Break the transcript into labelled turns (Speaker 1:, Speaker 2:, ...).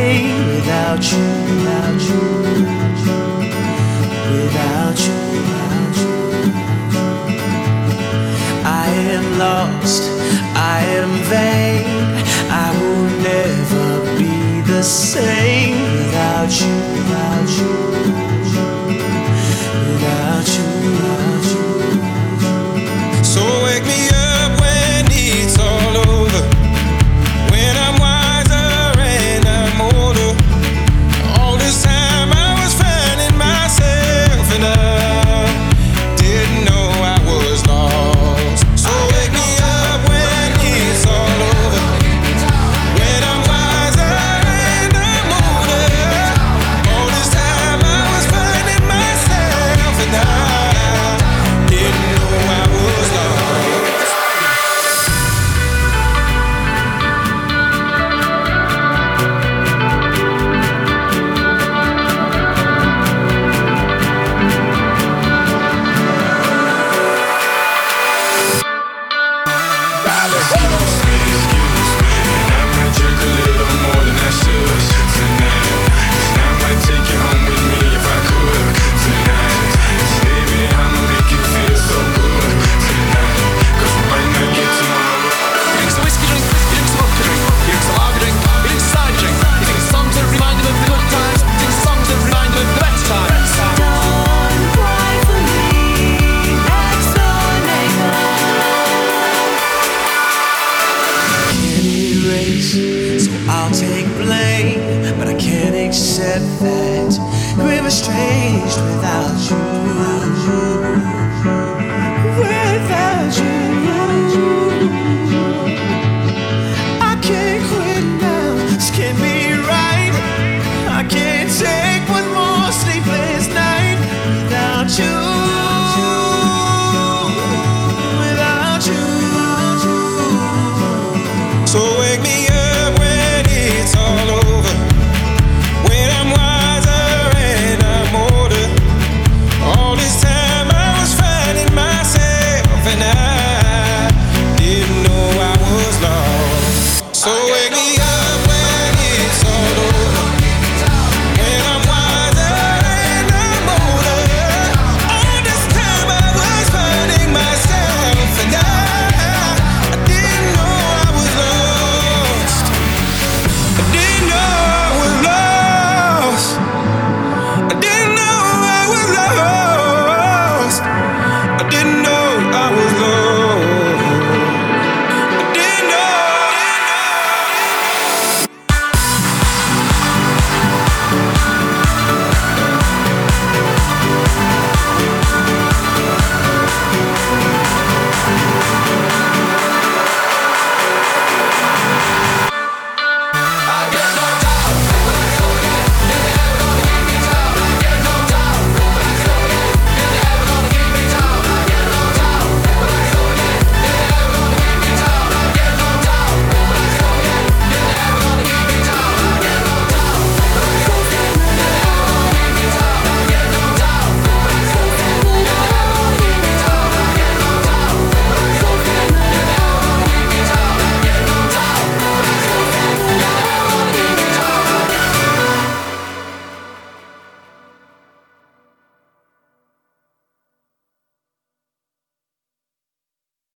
Speaker 1: same without you, without you, without you, without you. I am lost, I am vain. I will never be the same without you, without you, without you, without you.
Speaker 2: So wake me up when it's all over, when I'm wiser and I'm older. All this time I was finding myself and I didn't know I was lost. So wake me up when it's all over, when I'm wiser and I'm older. All this time I was finding myself and I didn't know I was lost.
Speaker 1: So I'll take blame, but I can't accept that we're estranged without you.